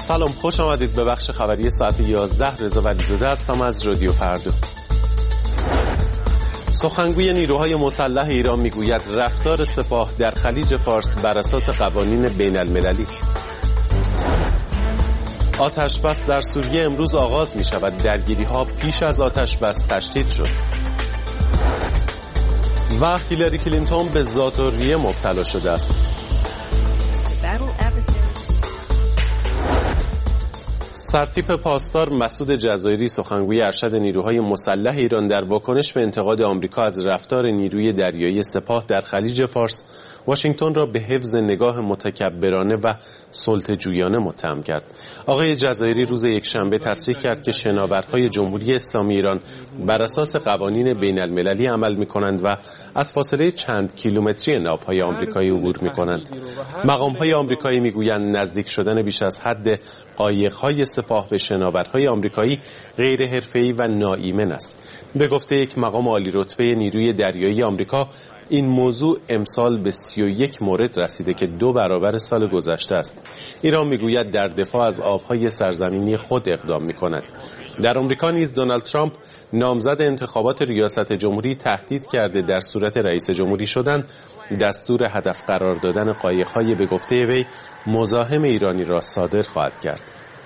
سلام، خوش آمدید به بخش خبری ساعت 11. رضا ولیزاده هستم از رادیو فردا. سخنگوی نیروهای مسلح ایران میگوید رفتار سپاه در خلیج فارس بر اساس قوانین بین المللی است. آتش بس در سوریه امروز آغاز می شود. درگیری ها پیش از آتش بس تشدید شد. و هیلاری کلینتون به ذات‌الریه مبتلا شده است. سرتیپ پاسدار مسعود جزایری سخنگوی ارشد نیروهای مسلح ایران در واکنش به انتقاد آمریکا از رفتار نیروی دریایی سپاه در خلیج فارس واشنگتن را به حفظ نگاه متکبرانه و سلطه‌جویانه متهم کرد. آقای جزایری روز یکشنبه تصریح کرد که شناورهای جمهوری اسلامی ایران بر اساس قوانین بین المللی عمل می‌کنند و از فاصله چند کیلومتری ناوهای آمریکایی عبور می‌کنند. مقام‌های آمریکایی می‌گویند نزدیک شدن بیش از حد قایق‌های سپاه به شناورهای آمریکایی غیر حرفه‌ای و ناایمن است. به گفته یک مقام عالی رتبه نیروی دریایی آمریکا، این موضوع امسال به 31 مورد رسیده که 2 برابر سال گذشته است. ایران میگوید در دفاع از آبهای سرزمینی خود اقدام میکند. در آمریکا نیز دونالد ترامپ نامزد انتخابات ریاست جمهوری تهدید کرده در صورت رئیس جمهوری شدن دستور هدف قرار دادن قایق‌های به گفته وی مزاحم ایرانی را صادر خواهد کرد.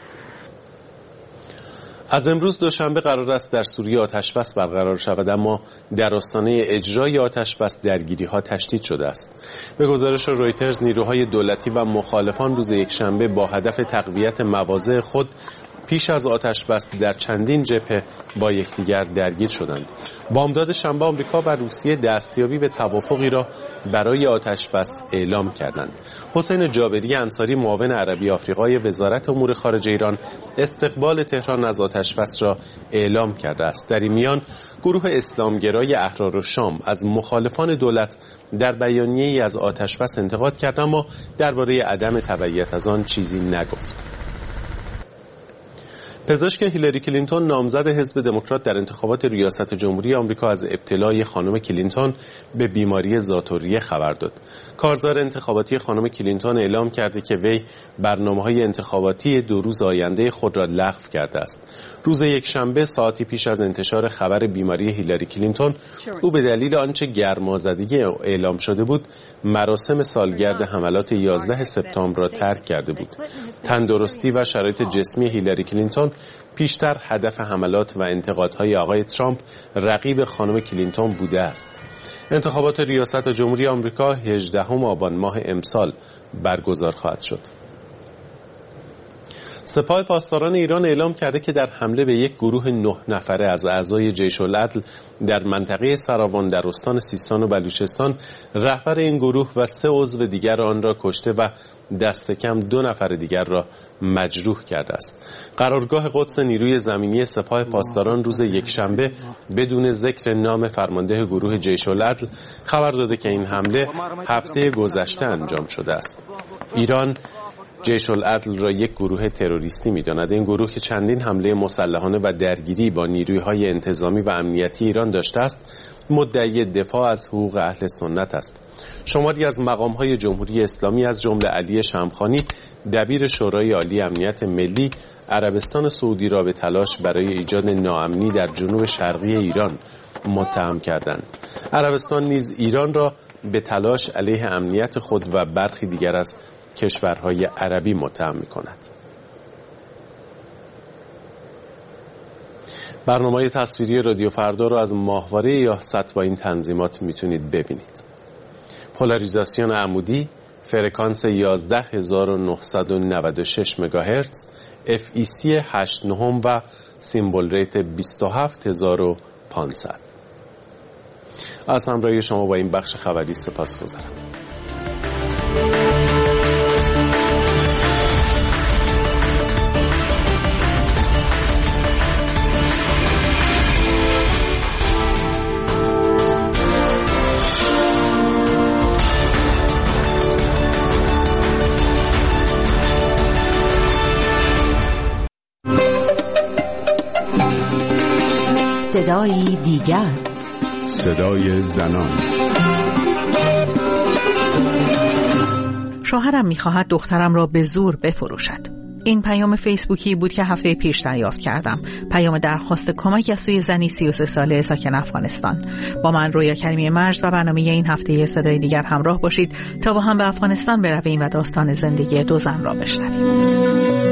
از امروز دوشنبه قرار است در سوریه آتش بس برقرار شود، اما در آستانه اجرای آتش بس درگیری‌ها تشدید شده است. به گزارش رویترز نیروهای دولتی و مخالفان روز یکشنبه با هدف تقویت مواضع خود پیش از آتش بس در چندین جبهه با یکدیگر درگیر شدند. بامداد شنبه آمریکا و روسیه دستیابی به توافقی را برای آتش بس اعلام کردند. حسین جابری انصاری معاون عربی آفریقای وزارت امور خارجه ایران استقبال تهران از آتش بس را اعلام کرده است. در این میان گروه اسلامگرای احرارالشام از مخالفان دولت در بیانیه‌ای از آتش بس انتقاد کرد، اما درباره عدم تبعیت از آن چیزی نگفت. پزشک هیلاری کلینتون نامزد حزب دموکرات در انتخابات ریاست جمهوری آمریکا از ابتلای خانم کلینتون به بیماری ذات‌الریه خبر داد. کارزار انتخاباتی خانم کلینتون اعلام کرده که وی برنامه‌های انتخاباتی 2 روز آینده خود را لغو کرده است. روز یکشنبه ساعتی پیش از انتشار خبر بیماری هیلاری کلینتون، او به دلیل آنچه گرمازدگی اعلام شده بود، مراسم سالگرد حملات 11 سپتامبر را ترک کرده بود. تندرستی و شرایط جسمی هیلاری کلینتون پیشتر هدف حملات و انتقادهای آقای ترامپ رقیب خانم کلینتون بوده است. انتخابات ریاست جمهوری آمریکا 18 آبان ماه امسال برگزار خواهد شد. سپاه پاسداران ایران اعلام کرده که در حمله به یک گروه 9 نفره از اعضای جیش العدل در منطقه سراوان در استان سیستان و بلوچستان، رهبر این گروه و 3 عضو دیگر آن را کشته و دست کم 2 نفر دیگر را مجروح کرده است. قرارگاه قدس نیروی زمینی سپاه پاسداران روز یکشنبه بدون ذکر نام فرمانده گروه جیش العدل خبر داده که این حمله هفته گذشته انجام شده است. ایران جیش العدل را یک گروه تروریستی می‌داند. این گروه که چندین حمله مسلحانه و درگیری با نیروهای انتظامی و امنیتی ایران داشته است، مدعی دفاع از حقوق اهل سنت است. شماری از مقام‌های جمهوری اسلامی از جمله علی شمخانی، دبیر شورای عالی امنیت ملی، عربستان سعودی را به تلاش برای ایجاد ناامنی در جنوب شرقی ایران متهم کردند. عربستان نیز ایران را به تلاش علیه امنیت خود و برخی دیگر از کشورهای عربی متهم می‌کند. برنامه تصویری رادیو فردا را از ماهواره یاست با این تنظیمات میتونید ببینید. پولاریزاسیون عمودی، فرکانس 11996 مگاهرتز، FEC 89 و سیمبل ریت 27500. از همراهی شما با این بخش خبری سپاسگزارم. صدای دیگر، صدای زنان. شوهرم می‌خواهد دخترم را به زور بفروشد. این پیام فیسبوکی بود که هفته پیش دریافت کردم. پیام درخواست کمک از سوی زنی 33 ساله ساکن افغانستان. با من رویا کریمی مجد و برنامه این هفته صدای دیگر همراه باشید تا با هم به افغانستان برویم و داستان زندگی دو زن را بشنویم.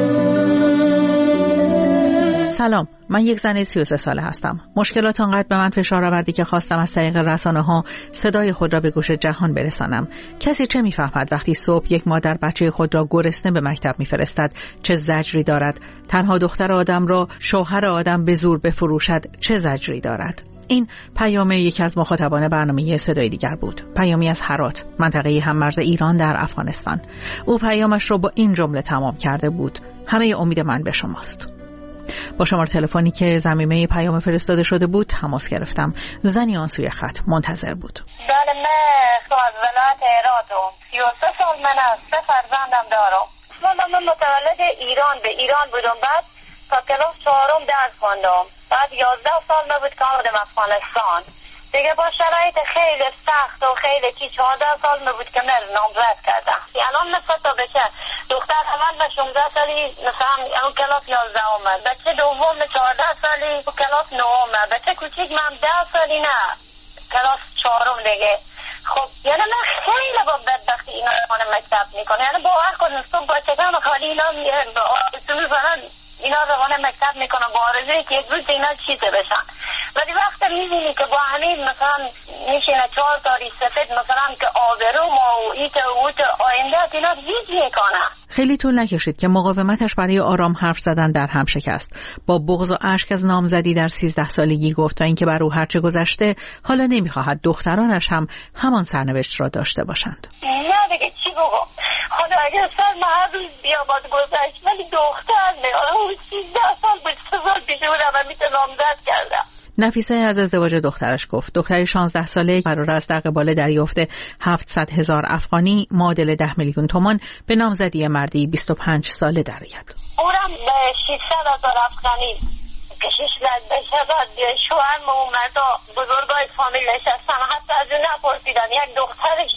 سلام، من یک زن 33 ساله هستم. مشکلات آنقدر به من فشار آوردی که خواستم از طریق رسانه‌ها صدای خود را به گوش جهان برسانم. کسی چه می‌فهمد وقتی صبح یک مادر بچه خود را گرسنه به مکتب می‌فرستد چه زجری دارد؟ تنها دختر آدم را شوهر آدم به زور بفروشد چه زجری دارد؟ این پیام یکی از مخاطبان برنامه صدای دیگر بود. پیامی از هرات، منطقه هممرز ایران در افغانستان. او پیامش را با این جمله تمام کرده بود: همه امید من به شماست. با شماره تلفنی که ضمیمه پیام فرستاده شده بود تماس گرفتم. زنی آن سوی خط منتظر بود. بله، من از ولایت هراتم. 33 سال من است. 3 فرزندم دارم. من متولد ایران بودم. بعد تا کلاس 4 درس خواندم. بعد 11 سال بود که آمدم افغانستان. دیگه با شرایط خیلی سخت و خیلی کی 14 سال بود که من نامزد کردم. الان مثلا تا بچه دختر اول به 16 سالی مثلا اون کلاس 11 اومد، بچه دوم 14 سالی کلاس 9 اومد، بچه کوچیک من 10 سالی نه کلاس 4 دیگه. خب یعنی من خیلی با بدبختی اینا رو مکتب میکنه. یعنی باور کنم صبح بچه کم خالی اینا میرن با آرزو میزنن، اینا روان مکتب میکنن با آرزوی که یک روز اینا چیزه بشن. ولی وقتی میبینی که با همین مثلا میشینه 4 تاری سفید مثلا که آبرو ما و ایت و اوت آینده اینا هیچ میکنه. خیلی طول نکشید که مقاومتش برای آرام حرف زدن در هم شکست. با بغض و اشک از نامزدی در 13 سالگی گفت تا اینکه بر او هرچه گذشته حالا نمیخواهد دخترانش هم همان سرنوشت را داشته باشند. نه دیگه چی بگم، حالا اگر سر هر روز بیامد گذشت ولی دختر نه، اون 13 سال بود، 3 سال پیش بودم و میتونم نامزد کردم. نفیسه از ازدواج دخترش گفت. دختری 16 ساله قرار است در قبال دریافت 700,000 افغانی معادل 10 میلیون تومان به نامزدی مردی 25 ساله درآید. اونم به 600,000 افغانی کشش لد بشه. بعد شوهر و مردا بزرگای فامیل نشستن، حتی از اون نپرسیدن یک دخترش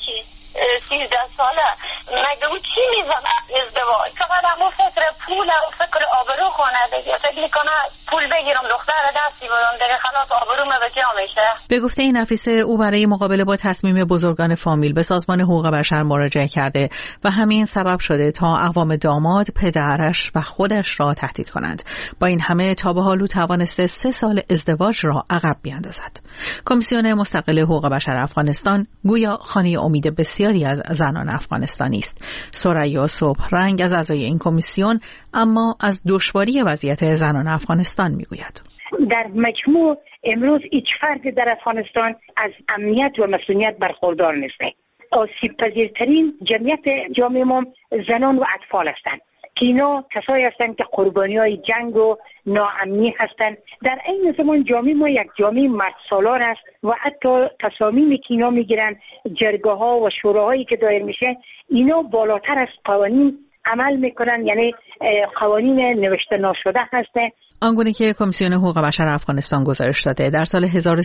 13 ساله مگه او چی میزنه ازدواج؟ فقط همون فکر پول و فکر آبرو کنه دیگه. فکر میکنه پول بگیرم دختر دستی بدم دیگه خلاص آبرو به جا میشه. به گفته این نفیسه او برای مقابله با تصمیم بزرگان فامیل به سازمان حقوق بشر مراجعه کرده و همین سبب شده تا اقوام داماد، پدرش و خودش را تهدید کنند. با این همه تا به حال او توانسته 3 سال ازدواج را عقب بیاندازد. کمیسیون مستقل حقوق بشر افغانستان گویا خانه امید بسیاری از زنان افغانستانی است. ثریا صبحرنگ از اعضای این کمیسیون اما از دشواری وضعیت زنان افغانستان میگوید. در مجموع امروز هیچ فردی در افغانستان از امنیت و مسئولیت برخوردار نیست. آسیب پذیرترین جمعیت جامعه ما زنان و اطفال هستند که اینا کسایی هستند که قربانی‌های جنگ و ناامنی هستند. در این زمان جامعه ما یک جامعه مردسالار است و حتی تصامیمی که اینا میگیرن، جرگه‌ها و شوراهایی که دایر میشه، اینا بالاتر از قوانین عمل میکنن، یعنی قوانین نوشته نشده هسته. آنگونه که کمیسیون حقوق بشر افغانستان گزارش داده در سال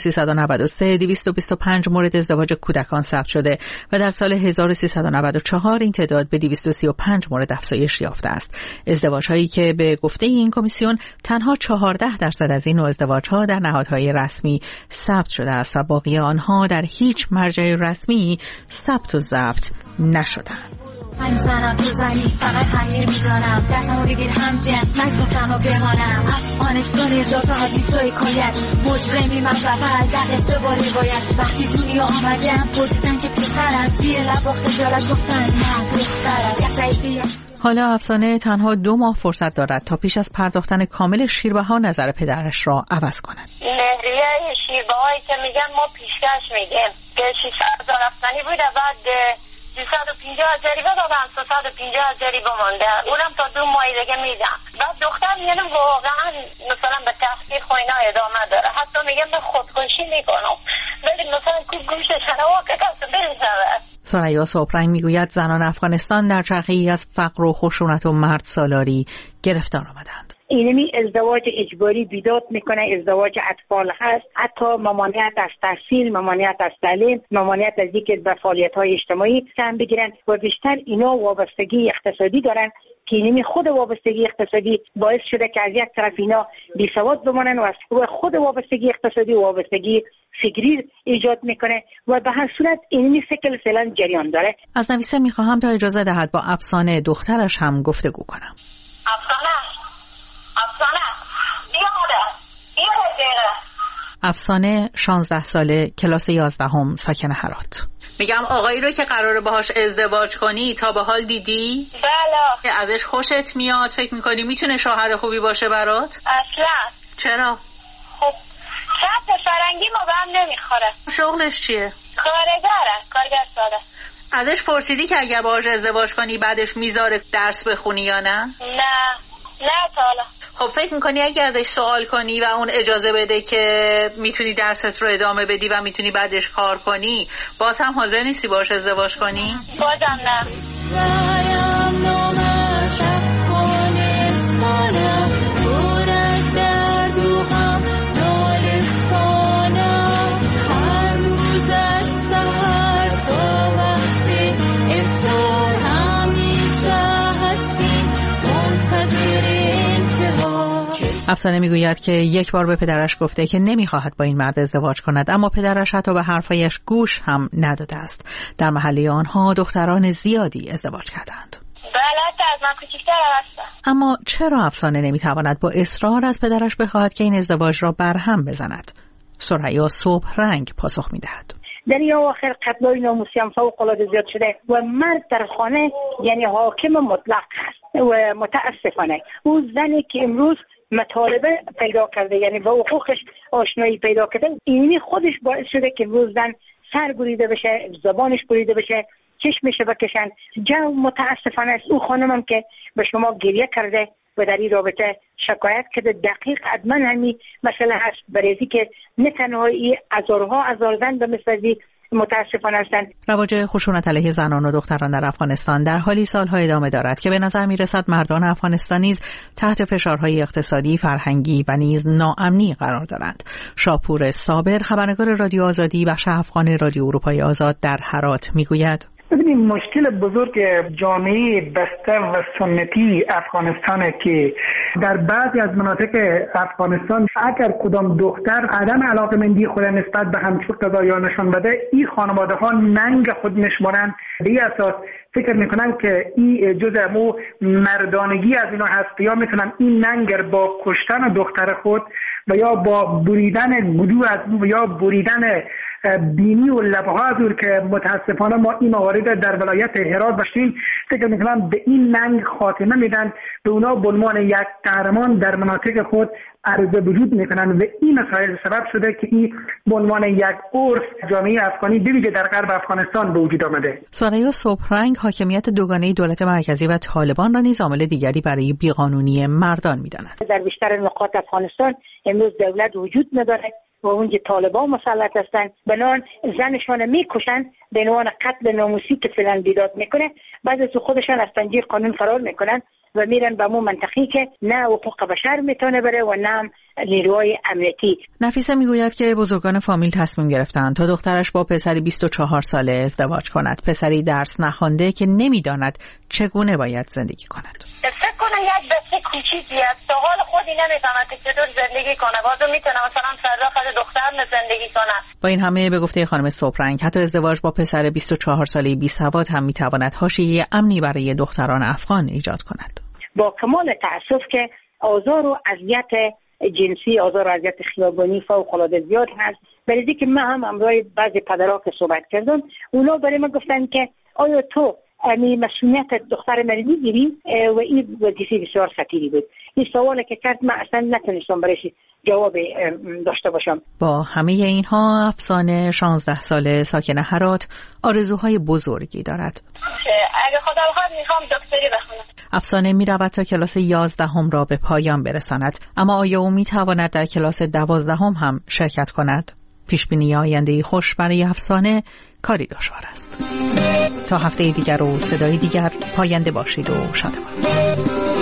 1393 225 مورد ازدواج کودکان ثبت شده و در سال 1394 این تعداد به 235 مورد افزایش یافته است. ازدواج‌هایی که به گفته این کمیسیون تنها 14% از این نوع ازدواج‌ها در نهادهای رسمی ثبت شده است و باقی آنها در هیچ مرجع رسمی ثبت و ضبط نشده‌اند. من زنم تو زنی فقط همیر میدانم دستمو بگیر هم جنس مکسوستم و بمانم افغانستان اجازه حدیثای کلیت مجرمی من بغل در استباری باید وقتی دنیا آمدم پرسیدن که پسر از زیر لب و خجالت گفتن نه دختر از حالا افسانه تنها 2 ماه فرصت دارد تا پیش از پرداختن کامل شیربها نظر پدرش را عوض کند. مهریه شیربهایی که میگن ما پیشکش میگیم که 600,000 افغانی بود، بعد 250,000 جریبه دادن، 350,000 جریبه مونده، اونم تا 2 ماه دیگه میدن. بعد دختر یعنی واقعا مثلا به تحقیق و اینا ادامه داره، حتی میگم به خودکشی میکنم، ولی مثلا گوشش هوا که کسی بریزه. ثریا صبحرنگ میگوید زنان افغانستان در چرخه‌ای از فقر و خشونت و مرد سالاری گرفتار آمدند. اینمی ازدواج اجباری بیداد میکنه، ازدواج اطفال هست، حتی ممانعت از تحصیل، ممانعت از تعلیم، ممانعت از اینکه به فعالیت‌های اجتماعی سهم بگیرن و بیشتر اینا وابستگی اقتصادی دارن که اینمی خود وابستگی اقتصادی باعث شده که از یک طرف اینا بیسواد بمانن و از خود وابستگی اقتصادی و وابستگی فکری ایجاد میکنه و به هر صورت اینمی سیکل فعلا جریان داره. از نویسه میخواهم تا اجازه دهد با افسانه دخترش هم گفتگو کنم. افسانه 16 ساله، کلاس 11 ساکن هرات. میگم آقایی رو که قراره باهاش ازدواج کنی تا به حال دیدی؟ بله. ازش خوشت میاد؟ فکر میکنی میتونه شوهر خوبی باشه برات؟ اصلا. چرا؟ خب شرط فرنگی ما به هم نمیخوره. شغلش چیه؟ کارگر ساده. ازش پرسیدی که اگر باهاش ازدواج کنی بعدش میذاره درس بخونی یا نه؟ نه تا حالا. خب فکر میکنی اگه ازش سوال کنی و اون اجازه بده که میتونی درست رو ادامه بدی و میتونی بعدش کار کنی، باز هم حاضر نیستی باهاش ازدواج کنی؟ بازم نه. افسانه میگوید که یک بار به پدرش گفته که نمیخواهد با این مرد ازدواج کند، اما پدرش حتی به حرفایش گوش هم نداده است. در محله آنها دختران زیادی ازدواج کردند. بله، از من کوچیک‌تر هستم. اما چرا افسانه نمیتواند با اصرار از پدرش بخواهد که این ازدواج را برهم بزند؟ ثریا صبح رنگ پاسخ میدهد. در این آخر قتل‌های ناموسی هم فوق‌العاده زیاد شده و مرد در خانه یعنی حاکم مطلق هست و متاسفانه او زنی که امروز مطالبه پیدا کرده، یعنی با حقوقش آشنایی پیدا کرده، اینی خودش باعث شده که امروز زن سر بریده بشه، زبانش بریده بشه، چشمش بکشن. جو متاسفانه است. او خانمم که به شما گریه کرده و در این رابطه شکایت کرده، دقیق حتما همین مسئله هست، برای که نه تنها هزار زن به مثل متاسفانه هستند. رواج خشونت علیه زنان و دختران در افغانستان در حالی سالها ادامه دارد که به نظر میرسد مردان افغانستان نیز تحت فشارهای اقتصادی، فرهنگی و نیز ناامنی قرار دارند. شاپور صابر، خبرنگار رادیو آزادی بخش افغان رادیو اروپای آزاد در هرات میگوید: ببینید، مشکل بزرگ جامعه بسته و سنتی افغانستانه که در بعضی از مناطق افغانستان اگر کدام دختر عدم علاقه‌مندی خود نسبت به همسر قضایا نشان بده، این خانواده ها ننگ خود میشمارن، به این اساس فکر میکنن که این جزء مو مردانگی از اینا هست، یا میتونن این ننگ با کشتن دختر خود و یا با بریدن گلو از او یا بریدن بینی و لبه ها از او که متاسفانه ما این موارد در ولایت هرات داشتیم، فکر میکنم به این ننگ خاتمه میدن، به اونا به عنوان یک قهرمان در مناطق خود عرضه وجود میکنن و این مسائل سبب شده که این به عنوان یک عرف جامعه افغانی بویژه در غرب افغانستان به وجود آمده. ثریا صبحرنگ حاکمیت دوگانه دولت مرکزی و طالبان را نیز عامل دیگری برای بیقانونی مردان میداند. در بیشتر نقاط افغانستان امروز دولت وجود نداره و اونجا طالبان مسلط هستند، بنان زنشان میکشن به عنوان قتل ناموسی که فعلا بیداد میکنه، بعد از خودشان از تنجیر قانون فرار میکنن و میرن به اون منطقی که نه حقوق بشر میتونه بره و نه نیروهای امنیتی. نفیسه میگوید که بزرگان فامیل تصمیم گرفتند تا دخترش با پسری 24 ساله ازدواج کند، پسری درس نخوانده که نمیداند چگونه باید زندگی کند. فکر کنم یک بچه کوچیکی است، تا حال خودی نمیفهمه که چطور زندگی کنه، بازم میتونه مثلا فردا دختر زندگی کنه. با این همه به گفته خانم صبحرنگ حتی ازدواج با پسر 24 ساله بی‌سواد هم میتواند حاشیه امنی برای دختران افغان ایجاد کند. با کمال تأسف که آزار و اذیت جنسی، آزار و اذیت خیابانی فوق‌العاده زیاد هست. برای که من هم همراه بعضی پدرها که صحبت کردم، اونا برای من گفتن که آیا تو مسئولیت دختر من میگیری؟ و این وظیفه بسیار خطیری بود. این سوالی که کرد من اصلا نتونستم برایش جواب داشته باشم. با همه اینها افسانه 16 ساله ساکن هرات آرزوهای بزرگی دارد. اگه خدا بخواد میخوام دکتری بخونم. افسانه میرود تا کلاس 11 را به پایان برساند، اما آیا او میتواند در کلاس 12 هم شرکت کند؟ پیشبینی آینده خوش برای افسانه کاری دشوار است. تا هفته دیگر و صدای دیگر، پاینده باشید و شادمان.